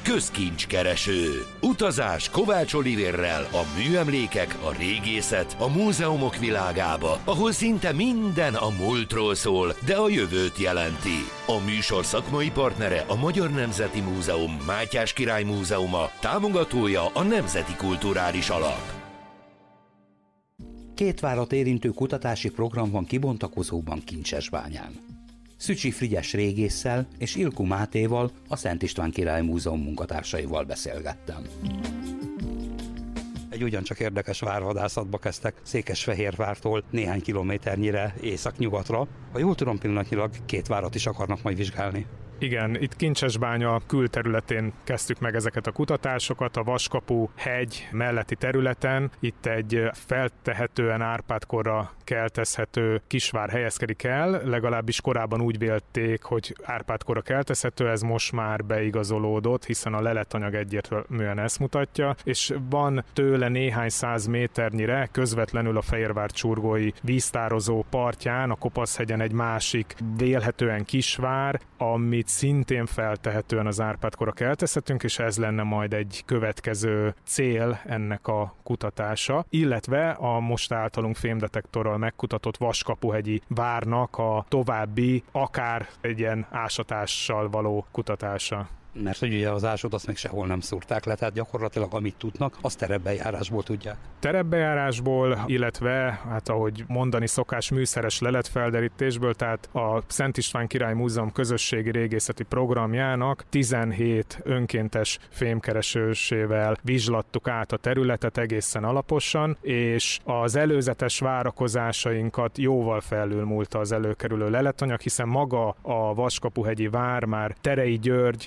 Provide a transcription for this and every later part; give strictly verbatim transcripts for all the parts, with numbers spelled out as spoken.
Közkincskereső. Utazás Kovács Olivérrel a műemlékek, a régészet, a múzeumok világába, ahol szinte minden a múltról szól, de a jövőt jelenti. A műsor szakmai partnere a Magyar Nemzeti Múzeum, Mátyás Király Múzeuma, támogatója a Nemzeti Kulturális Alap. Két várat érintő kutatási program van kibontakozóban Kincsesbányán. Szücsi Frigyes régésszel és Ilku Mátéval, a Szent István Király Múzeum munkatársaival beszélgettem. Egy ugyancsak érdekes várvadászatba kezdtek Székesfehérvártól néhány kilométernyire északnyugatra. Ha jól tudom, pillanatnyilag két várat is akarnak majd vizsgálni. Igen, itt Kincsesbánya külterületén kezdtük meg ezeket a kutatásokat, a Vaskapu hegy melletti területen. Itt egy feltehetően Árpád-korra keltezhető kisvár helyezkedik el, legalábbis korábban úgy vélték, hogy Árpád-korra keltezhető, ez most már beigazolódott, hiszen a leletanyag egyértelműen ezt mutatja, és van tőle néhány száz méternyire, közvetlenül a Fehérvár-csurgói víztározó partján, a Kopaszhegyen egy másik, vélhetően kisvár, amit szintén feltehetően az Árpád-korra keltezhetünk, és ez lenne majd egy következő cél ennek a kutatása, illetve a most általunk fémdetektorral megkutatott Vaskapuhegyi várnak a további, akár egy ilyen ásatással való kutatása. Mert hogy ugye az ásót azt még sehol nem szúrták le, tehát gyakorlatilag amit tudnak, azt terepbejárásból tudják. Terepbejárásból, illetve, hát ahogy mondani szokás, műszeres leletfelderítésből, tehát a Szent István Király Múzeum közösségi régészeti programjának tizenhét önkéntes fémkeresősével vizslattuk át a területet egészen alaposan, és az előzetes várakozásainkat jóval felülmúlta az előkerülő leletanyag, hiszen maga a Vaskapuhegyi vár már Terei György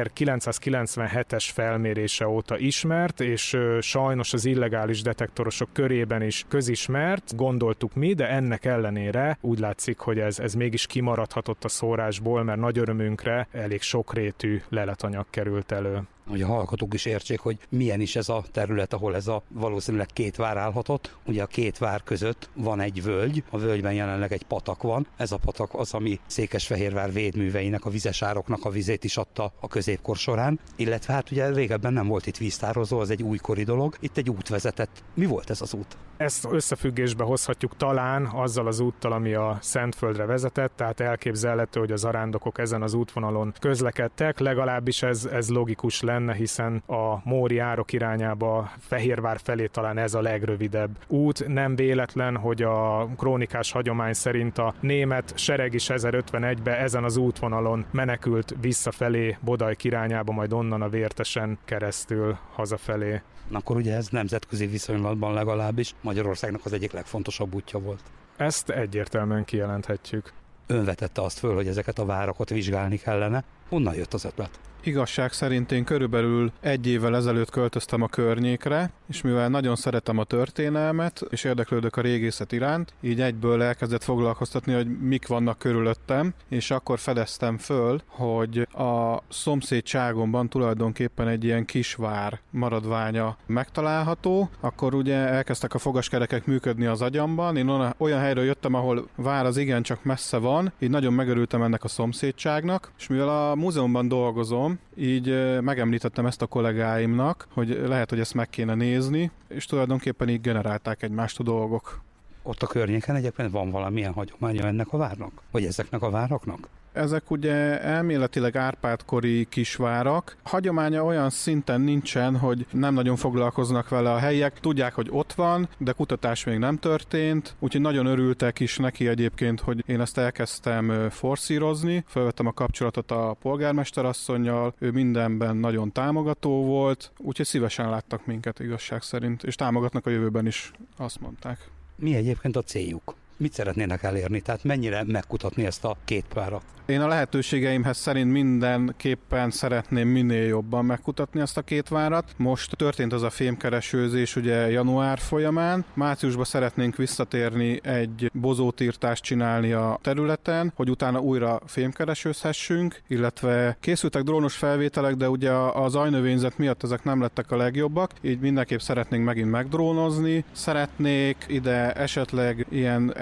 ezerkilencszázkilencvenhetes felmérése óta ismert, és sajnos az illegális detektorosok körében is közismert, gondoltuk mi, de ennek ellenére úgy látszik, hogy ez, ez mégis kimaradhatott a szórásból, mert nagy örömünkre elég sokrétű leletanyag került elő. Hogy a hallgatók is értsék, hogy milyen is ez a terület, ahol ez a valószínűleg két vár állhatott. Ugye a két vár között van egy völgy, a völgyben jelenleg egy patak van. Ez a patak az, ami Székesfehérvár védműveinek, a vizesároknak a vizét is adta a középkor során. Illetve hát ugye régebben nem volt itt víztározó, az egy újkori dolog. Itt egy út vezetett. Mi volt ez az út? Ezt összefüggésbe hozhatjuk talán azzal az úttal, ami a Szentföldre vezetett, tehát elképzelhető, hogy az arándokok ezen az útvonalon közlekedtek, legalábbis ez, ez logikus lenne, hiszen a móri árok irányába Fehérvár felé talán ez a legrövidebb út. Nem véletlen, hogy a krónikás hagyomány szerint a német sereg is ezerötvenegyben ezen az útvonalon menekült visszafelé Bodajk irányába, majd onnan a Vértesen keresztül hazafelé. Akkor ugye ez nemzetközi viszonylatban legalábbis Magyarországnak az egyik legfontosabb útja volt. Ezt egyértelműen kijelenthetjük. Ön vetette azt föl, hogy ezeket a várakat vizsgálni kellene. Honnan jött az ötlet? Igazság szerint én körülbelül egy évvel ezelőtt költöztem a környékre, és mivel nagyon szeretem a történelmet, és érdeklődök a régészet iránt, így egyből elkezdett foglalkoztatni, hogy mik vannak körülöttem, és akkor fedeztem föl, hogy a szomszédságomban tulajdonképpen egy ilyen kisvár maradványa megtalálható, akkor ugye elkezdtek a fogaskerekek működni az agyamban, én olyan helyről jöttem, ahol vár az igencsak messze van, így nagyon megörültem ennek a szomszédságnak, és mivel a múzeumban dolgozom, így megemlítettem ezt a kollégáimnak, hogy lehet, hogy ezt meg kéne nézni, és tulajdonképpen így generálták egymást a dolgok. Ott a környéken egyébként van valamilyen hagyománya ennek a várnak? Vagy ezeknek a váraknak? Ezek ugye elméletileg Árpád-kori kisvárak. Hagyománya olyan szinten nincsen, hogy nem nagyon foglalkoznak vele a helyiek. Tudják, hogy ott van, de kutatás még nem történt, úgyhogy nagyon örültek is neki egyébként, hogy én ezt elkezdtem forszírozni. Felvettem a kapcsolatot a polgármesterasszonnyal, ő mindenben nagyon támogató volt, úgyhogy szívesen láttak minket igazság szerint, és támogatnak a jövőben is, azt mondták. Mi egyébként a céljuk? Mit szeretnének elérni? Tehát mennyire megkutatni ezt a két párat? Én a lehetőségeimhez szerint mindenképpen szeretném minél jobban megkutatni ezt a két várat. Most történt az a fémkeresőzés ugye január folyamán. Márciusban szeretnénk visszatérni egy bozótírtást csinálni a területen, hogy utána újra fémkeresőzhessünk, illetve készültek drónos felvételek, de ugye a zajnövényzet miatt ezek nem lettek a legjobbak, így mindenképp szeretnénk megint megdrónozni. Szeretnék ide esetleg ilyen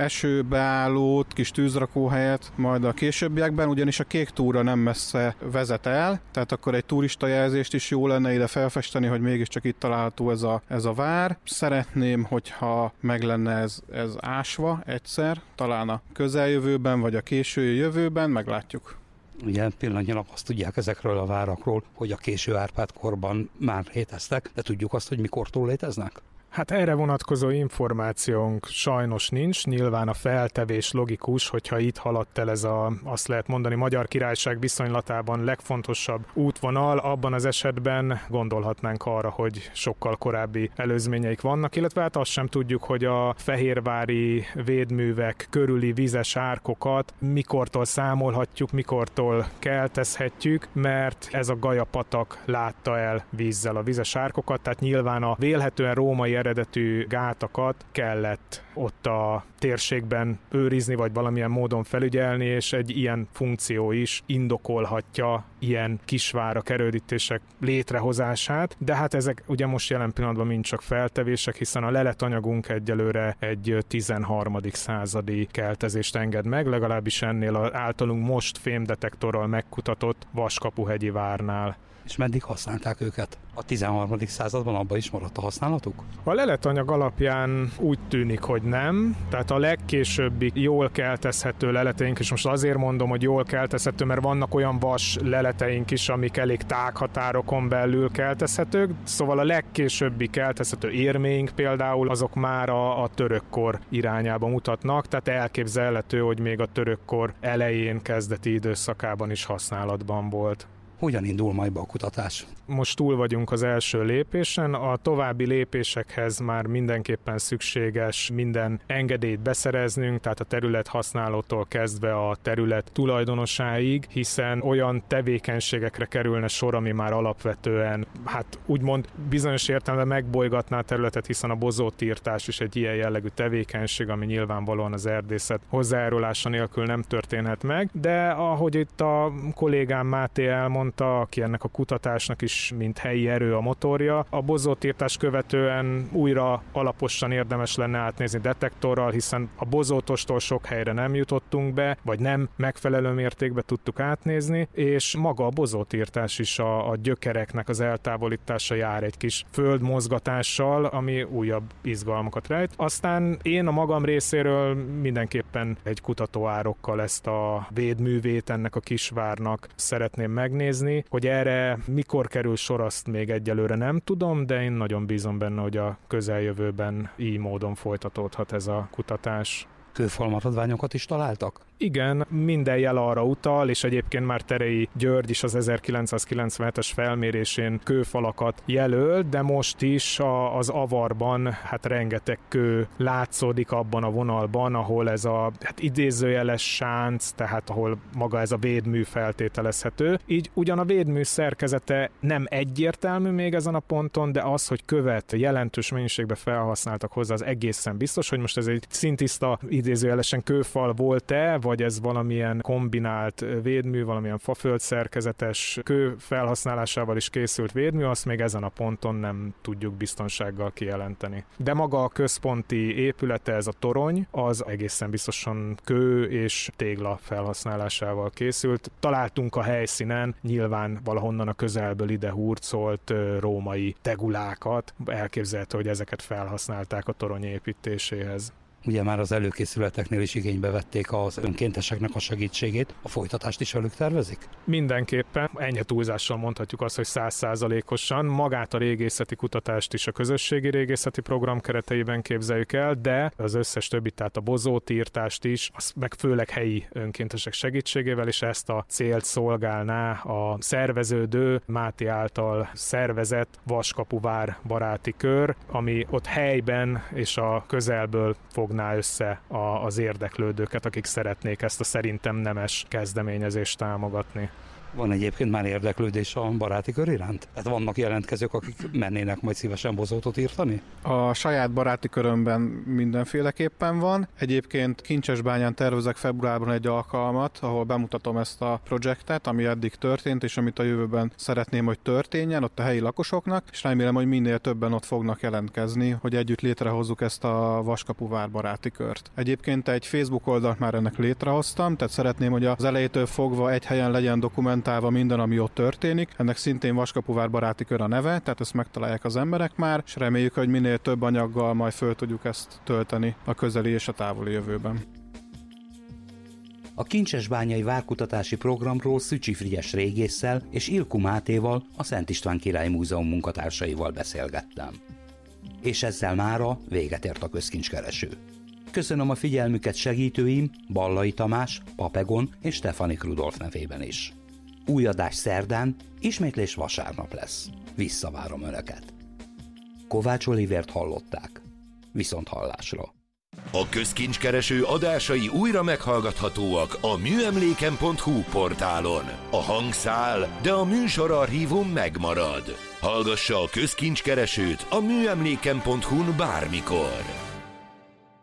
esőbeállót, kis tűzrakóhelyet majd a későbbiekben, ugyanis a kék túra nem messze vezet el, tehát akkor egy turistajelzést is jó lenne ide felfesteni, hogy mégiscsak itt található ez a, ez a vár. Szeretném, hogyha meg lenne ez, ez ásva egyszer, talán a közeljövőben, vagy a késő jövőben, meglátjuk. Ugye pillanatnyilag azt tudják ezekről a várakról, hogy a késő Árpád korban már léteztek, de tudjuk azt, hogy mikortól léteznek? Hát erre vonatkozó információnk sajnos nincs, nyilván a feltevés logikus, hogyha itt haladt el ez a, azt lehet mondani, Magyar Királyság viszonylatában legfontosabb útvonal, abban az esetben gondolhatnánk arra, hogy sokkal korábbi előzményeik vannak, illetve hát azt sem tudjuk, hogy a fehérvári védművek körüli vizes árkokat mikortól számolhatjuk, mikortól keltezhetjük, mert ez a Gaja-patak látta el vízzel a vizes árkokat, tehát nyilván a vélhetően római eredetű gátakat kellett ott a térségben őrizni, vagy valamilyen módon felügyelni, és egy ilyen funkció is indokolhatja ilyen kisvárak, erődítések létrehozását, de hát ezek ugye most jelen pillanatban mind csak feltevések, hiszen a leletanyagunk egyelőre egy tizenharmadik századi keltezést enged meg, legalábbis ennél az általunk most fémdetektorral megkutatott Vaskapuhegyi várnál. És meddig használták őket? A tizenharmadik században abban is maradt a használatuk? A leletanyag alapján úgy tűnik, hogy nem. Tehát a legkésőbbi jól keltezhető leleteink, és most azért mondom, hogy jól keltezhető, mert vannak olyan vas leleteink is, amik elég tághatárokon belül keltezhetők, szóval a legkésőbbi keltezhető érméink például, azok már a, a törökkor irányába mutatnak, tehát elképzelhető, hogy még a törökkor elején, kezdeti időszakában is használatban volt. Hogyan indul majd be a kutatás? Most túl vagyunk az első lépésen, a további lépésekhez már mindenképpen szükséges minden engedélyt beszereznünk, tehát a terület használótól kezdve a terület tulajdonosáig, hiszen olyan tevékenységekre kerülne sor, ami már alapvetően, hát úgymond bizonyos értelemben megbolygatná a területet, hiszen a bozótírtás is egy ilyen jellegű tevékenység, ami nyilvánvalóan az erdészet hozzájárulása nélkül nem történhet meg, de ahogy itt a kollégám Máté elmondta, aki ennek a kutatásnak is mint helyi erő a motorja. A bozótírtás követően újra alaposan érdemes lenne átnézni detektorral, hiszen a bozótostól sok helyre nem jutottunk be, vagy nem megfelelő mértékben tudtuk átnézni, és maga a bozótírtás is a, a gyökereknek az eltávolítása jár egy kis földmozgatással, ami újabb izgalmakat rejt. Aztán én a magam részéről mindenképpen egy kutatóárokkal ezt a védművét ennek a kisvárnak szeretném megnézni, hogy erre mikor kerül sor, azt még egyelőre nem tudom, de én nagyon bízom benne, hogy a közeljövőben így módon folytatódhat ez a kutatás. Kőfalmaradványokat is találtak? Igen, minden jel arra utal, és egyébként már Terei György is az ezerkilencszázkilencvenhetes felmérésén kőfalakat jelölt, de most is a, az avarban hát rengeteg kő látszódik abban a vonalban, ahol ez a hát idézőjeles sánc, tehát ahol maga ez a védmű feltételezhető. Így ugyan a védmű szerkezete nem egyértelmű még ezen a ponton, de az, hogy követ jelentős mennyiségben felhasználtak hozzá, az egészen biztos, hogy most ez egy szintiszta idézőjelesen kőfal volt-e, vagy ez valamilyen kombinált védmű, valamilyen faföld szerkezetes kő felhasználásával is készült védmű, azt még ezen a ponton nem tudjuk biztonsággal kijelenteni. De maga a központi épülete, ez a torony, az egészen biztosan kő és tégla felhasználásával készült. Találtunk a helyszínen nyilván valahonnan a közelből ide hurcolt római tegulákat, elképzelhető, hogy ezeket felhasználták a torony építéséhez. Ugye már az előkészületeknél is igénybe vették az önkénteseknek a segítségét. A folytatást is velük tervezik? Mindenképpen. Ennyi túlzással mondhatjuk azt, hogy száz százalékosan. Magát a régészeti kutatást is a közösségi régészeti program kereteiben képzeljük el, de az összes többi, tehát a bozótírtást is, az meg főleg helyi önkéntesek segítségével, és ezt a célt szolgálná a szerveződő, Máté által szervezett Vaskapuvár baráti kör, ami ott helyben és a közelből fogná össze a, az érdeklődőket, akik szeretnék ezt a szerintem nemes kezdeményezést támogatni. Van egyébként már érdeklődés a baráti kör iránt? Tehát vannak jelentkezők, akik mennének majd szívesen bozótot írtani? A saját baráti körömben mindenféleképpen van. Egyébként Kincsesbányán tervezek februárban egy alkalmat, ahol bemutatom ezt a projektet, ami eddig történt, és amit a jövőben szeretném, hogy történjen ott a helyi lakosoknak, és remélem, hogy minél többen ott fognak jelentkezni, hogy együtt létrehozzuk ezt a Vaskapuvár baráti kört. Egyébként egy Facebook oldalt már ennek létrehoztam, tehát szeretném, hogy az elejétől fogva egy helyen legyen dokumentálva minden, ami ott történik. Ennek szintén Vaskapuvár baráti kör a neve, tehát ezt megtalálják az emberek már, és reméljük, hogy minél több anyaggal majd föl tudjuk ezt tölteni a közeli és a távoli jövőben. A Kincsesbányai Várkutatási Programról Szücsi Frigyes régésszel és Ilku Mátéval, a Szent István Király Múzeum munkatársaival beszélgettem. És ezzel mára véget ért a közkincskereső. Köszönöm a figyelmüket segítőim, Ballai Tamás, Papegon és Stefanik Rudolf nevében is. Új adás szerdán, ismétlés vasárnap lesz. Visszavárom Önöket. Kovács Olivért hallották. Viszont hallásra. A közkincskereső adásai újra meghallgathatóak a műemléken pont hu portálon. A hang száll, de a műsorarchívum megmarad. Hallgassa a közkincskeresőt a műemléken pont hu-n bármikor.